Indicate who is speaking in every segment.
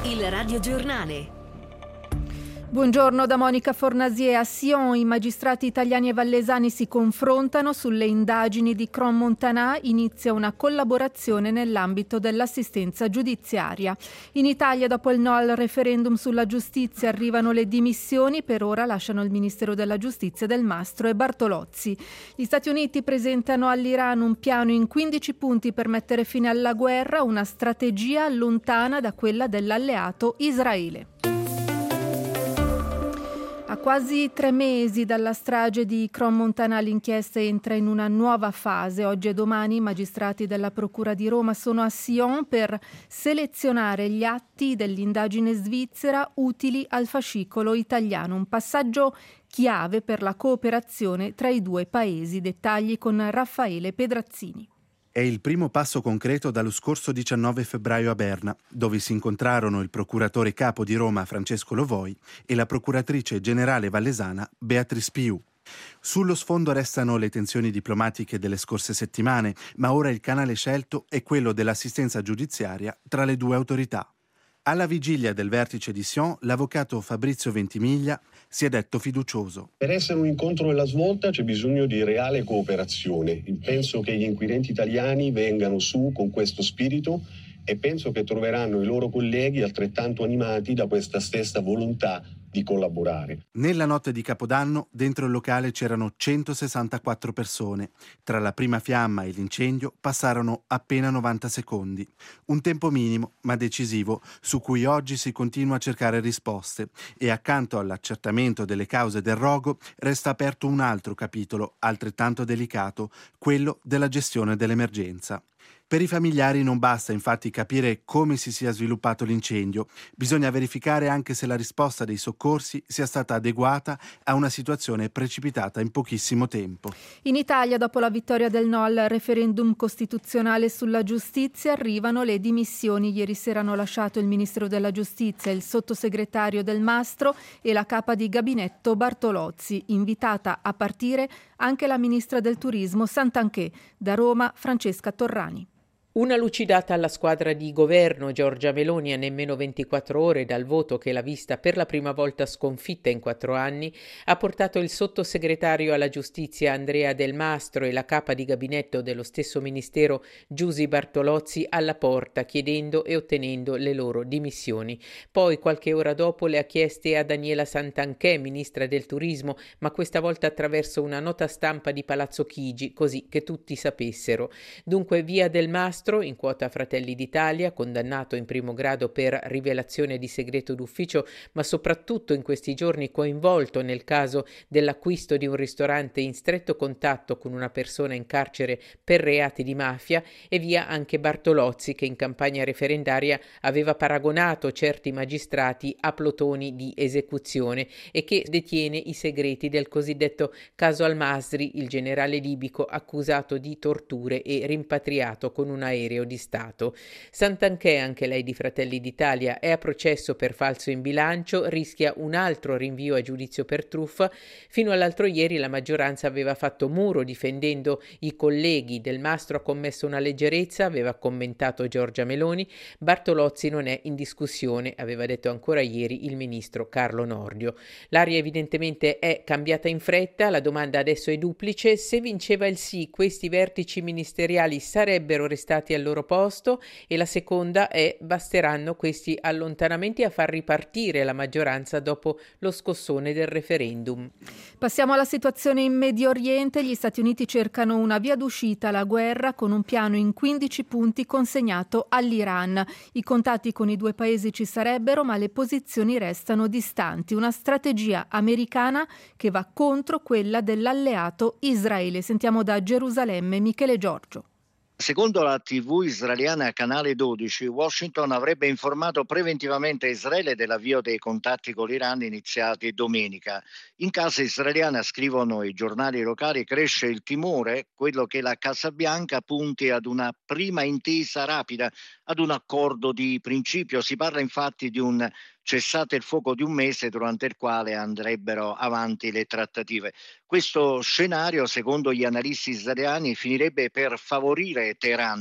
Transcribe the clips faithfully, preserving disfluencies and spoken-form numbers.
Speaker 1: Il radiogiornale.
Speaker 2: Buongiorno da Monica Fornasier. A Sion i magistrati italiani e vallesani si confrontano sulle indagini di Crans-Montana. Inizia una collaborazione nell'ambito dell'assistenza giudiziaria. In Italia, dopo il no al referendum sulla giustizia, arrivano le dimissioni. Per ora lasciano il Ministero della Giustizia Del Mastro e Bartolozzi. Gli Stati Uniti presentano all'Iran un piano in quindici punti per mettere fine alla guerra, una strategia lontana da quella dell'alleato Israele. A quasi tre mesi dalla strage di Crans-Montana l'inchiesta entra in una nuova fase. Oggi e domani i magistrati della Procura di Roma sono a Sion per selezionare gli atti dell'indagine svizzera utili al fascicolo italiano. Un passaggio chiave per la cooperazione tra i due paesi. Dettagli con Raffaele Pedrazzini.
Speaker 3: È il primo passo concreto dallo scorso diciannove febbraio a Berna, dove si incontrarono il procuratore capo di Roma Francesco Lovoi e la procuratrice generale vallesana Beatrice Più. Sullo sfondo restano le tensioni diplomatiche delle scorse settimane, ma ora il canale scelto è quello dell'assistenza giudiziaria tra le due autorità. Alla vigilia del vertice di Sion, l'avvocato Fabrizio Ventimiglia si è detto fiducioso.
Speaker 4: Per essere un incontro nella svolta c'è bisogno di reale cooperazione. Penso che gli inquirenti italiani vengano su con questo spirito e penso che troveranno i loro colleghi altrettanto animati da questa stessa volontà di collaborare.
Speaker 3: Nella notte di Capodanno, dentro il locale c'erano centosessantaquattro persone. Tra la prima fiamma e l'incendio passarono appena novanta secondi. Un tempo minimo, ma decisivo, su cui oggi si continua a cercare risposte. E accanto all'accertamento delle cause del rogo resta aperto un altro capitolo, altrettanto delicato, quello della gestione dell'emergenza. Per i familiari non basta infatti capire come si sia sviluppato l'incendio, bisogna verificare anche se la risposta dei soccorsi sia stata adeguata a una situazione precipitata in pochissimo tempo.
Speaker 2: In Italia, dopo la vittoria del no al referendum costituzionale sulla giustizia, arrivano le dimissioni. Ieri sera hanno lasciato il Ministero della Giustizia, il sottosegretario Del Mastro e la capa di gabinetto Bartolozzi. Invitata a partire anche la ministra del Turismo Santanchè. Da Roma, Francesca Torrani.
Speaker 5: Una lucidata alla squadra di governo. Giorgia Meloni, a nemmeno ventiquattro ore dal voto che l'ha vista per la prima volta sconfitta in quattro anni, ha portato il sottosegretario alla giustizia Andrea Del Mastro e la capa di gabinetto dello stesso ministero Giusy Bartolozzi alla porta, chiedendo e ottenendo le loro dimissioni. Poi, qualche ora dopo, le ha chieste a Daniela Santanchè, ministra del Turismo, ma questa volta attraverso una nota stampa di Palazzo Chigi, così che tutti sapessero. Dunque via Del Mastro, in quota Fratelli d'Italia, condannato in primo grado per rivelazione di segreto d'ufficio, ma soprattutto in questi giorni coinvolto nel caso dell'acquisto di un ristorante in stretto contatto con una persona in carcere per reati di mafia, e via anche Bartolozzi, che in campagna referendaria aveva paragonato certi magistrati a plotoni di esecuzione e che detiene i segreti del cosiddetto caso Al-Masri, il generale libico accusato di torture e rimpatriato con un aereo di Stato. Santanchè, anche lei di Fratelli d'Italia, è a processo per falso in bilancio, rischia un altro rinvio a giudizio per truffa. Fino all'altro ieri la maggioranza aveva fatto muro difendendo i colleghi. Del Mastro ha commesso una leggerezza, aveva commentato Giorgia Meloni. Bartolozzi non è in discussione, aveva detto ancora ieri il ministro Carlo Nordio. L'aria evidentemente è cambiata in fretta, la domanda adesso è duplice: se vinceva il sì, questi vertici ministeriali sarebbero restati al loro posto? E la seconda è: basteranno questi allontanamenti a far ripartire la maggioranza dopo lo scossone del referendum?
Speaker 2: Passiamo alla situazione in Medio Oriente. Gli Stati Uniti cercano una via d'uscita alla guerra con un piano in quindici punti consegnato all'Iran. I contatti con i due paesi ci sarebbero, ma le posizioni restano distanti. Una strategia americana che va contro quella dell'alleato Israele. Sentiamo da Gerusalemme Michele Giorgio.
Speaker 6: Secondo la tivù israeliana Canale dodici, Washington avrebbe informato preventivamente Israele dell'avvio dei contatti con l'Iran iniziati domenica. In casa israeliana, scrivono i giornali locali, cresce il timore, quello che la Casa Bianca punti ad una prima intesa rapida, ad un accordo di principio. Si parla infatti di un cessate il fuoco di un mese durante il quale andrebbero avanti le trattative. Questo scenario, secondo gli analisti israeliani, finirebbe per favorire Teheran,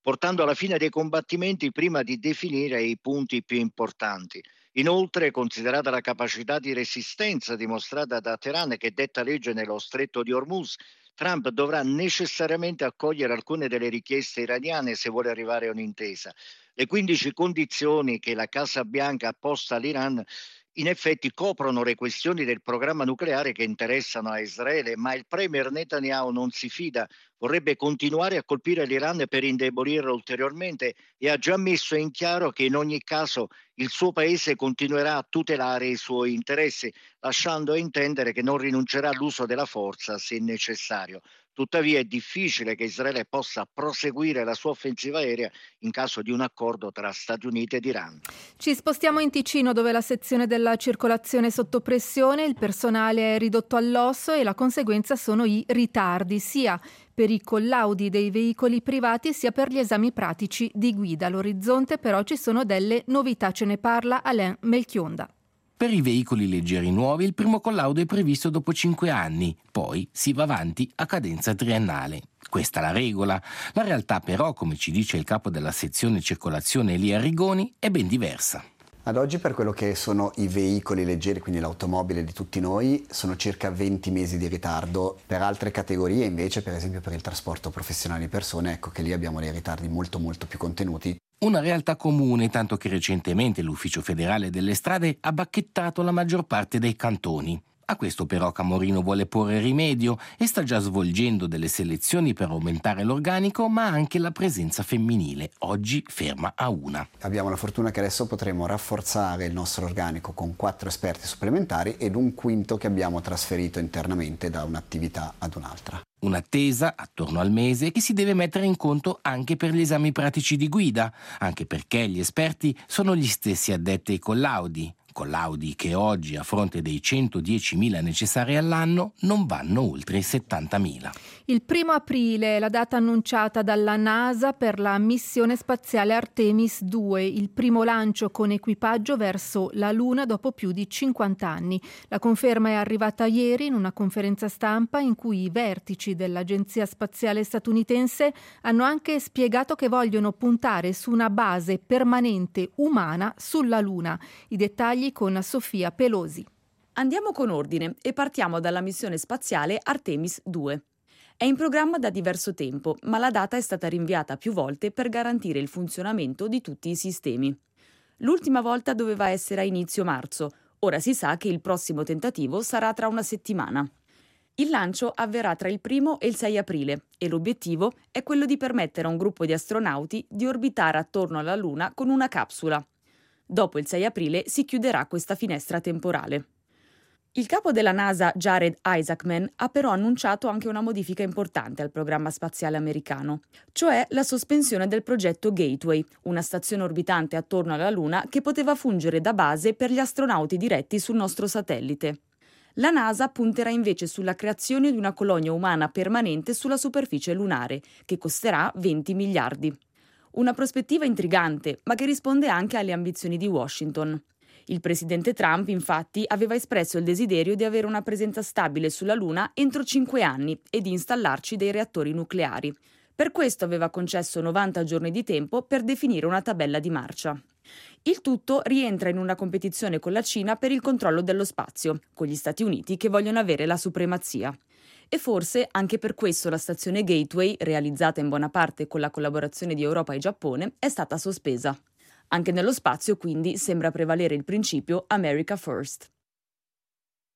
Speaker 6: portando alla fine dei combattimenti prima di definire i punti più importanti. Inoltre, considerata la capacità di resistenza dimostrata da Teheran, che detta legge nello stretto di Hormuz, Trump dovrà necessariamente accogliere alcune delle richieste iraniane se vuole arrivare a un'intesa. Le quindici condizioni che la Casa Bianca ha posto all'Iran in effetti coprono le questioni del programma nucleare che interessano a Israele, ma il premier Netanyahu non si fida, vorrebbe continuare a colpire l'Iran per indebolirlo ulteriormente e ha già messo in chiaro che in ogni caso il suo paese continuerà a tutelare i suoi interessi, lasciando intendere che non rinuncerà all'uso della forza se necessario. Tuttavia è difficile che Israele possa proseguire la sua offensiva aerea in caso di un accordo tra Stati Uniti ed Iran.
Speaker 2: Ci spostiamo in Ticino, dove la sezione della circolazione è sotto pressione, il personale è ridotto all'osso e la conseguenza sono i ritardi, sia per i collaudi dei veicoli privati sia per gli esami pratici di guida. All'orizzonte però ci sono delle novità, ce ne parla Alain Melchionda.
Speaker 1: Per i veicoli leggeri nuovi il primo collaudo è previsto dopo cinque anni, poi si va avanti a cadenza triennale. Questa è la regola. La realtà però, come ci dice il capo della sezione circolazione Elia Rigoni, è ben diversa.
Speaker 7: Ad oggi, per quello che sono i veicoli leggeri, quindi l'automobile di tutti noi, sono circa venti mesi di ritardo. Per altre categorie invece, per esempio per il trasporto professionale di persone, ecco che lì abbiamo dei ritardi molto molto più contenuti.
Speaker 1: Una realtà comune, tanto che recentemente l'Ufficio federale delle strade ha bacchettato la maggior parte dei cantoni. A questo però Camorino vuole porre rimedio e sta già svolgendo delle selezioni per aumentare l'organico, ma anche la presenza femminile, oggi ferma a una.
Speaker 7: Abbiamo la fortuna che adesso potremo rafforzare il nostro organico con quattro esperti supplementari ed un quinto che abbiamo trasferito internamente da un'attività ad un'altra.
Speaker 1: Un'attesa attorno al mese che si deve mettere in conto anche per gli esami pratici di guida, anche perché gli esperti sono gli stessi addetti ai collaudi. Collaudi che oggi, a fronte dei centodiecimila necessari all'anno, non vanno oltre i settantamila.
Speaker 2: Il primo aprile è la data annunciata dalla NASA per la missione spaziale Artemis due, il primo lancio con equipaggio verso la Luna dopo più di cinquanta anni. La conferma è arrivata ieri in una conferenza stampa in cui i vertici dell'Agenzia Spaziale statunitense hanno anche spiegato che vogliono puntare su una base permanente umana sulla Luna. I dettagli con Sofia Pelosi.
Speaker 8: Andiamo con ordine e partiamo dalla missione spaziale Artemis due. È in programma da diverso tempo, ma la data è stata rinviata più volte per garantire il funzionamento di tutti i sistemi. L'ultima volta doveva essere a inizio marzo, ora si sa che il prossimo tentativo sarà tra una settimana. Il lancio avverrà tra il primo e il sei aprile e l'obiettivo è quello di permettere a un gruppo di astronauti di orbitare attorno alla Luna con una capsula. Dopo il sei aprile si chiuderà questa finestra temporale. Il capo della NASA, Jared Isaacman, ha però annunciato anche una modifica importante al programma spaziale americano, cioè la sospensione del progetto Gateway, una stazione orbitante attorno alla Luna che poteva fungere da base per gli astronauti diretti sul nostro satellite. La NASA punterà invece sulla creazione di una colonia umana permanente sulla superficie lunare, che costerà venti miliardi. Una prospettiva intrigante, ma che risponde anche alle ambizioni di Washington. Il presidente Trump, infatti, aveva espresso il desiderio di avere una presenza stabile sulla Luna entro cinque anni e di installarci dei reattori nucleari. Per questo aveva concesso novanta giorni di tempo per definire una tabella di marcia. Il tutto rientra in una competizione con la Cina per il controllo dello spazio, con gli Stati Uniti che vogliono avere la supremazia. E forse anche per questo la stazione Gateway, realizzata in buona parte con la collaborazione di Europa e Giappone, è stata sospesa. Anche nello spazio, quindi, sembra prevalere il principio America First.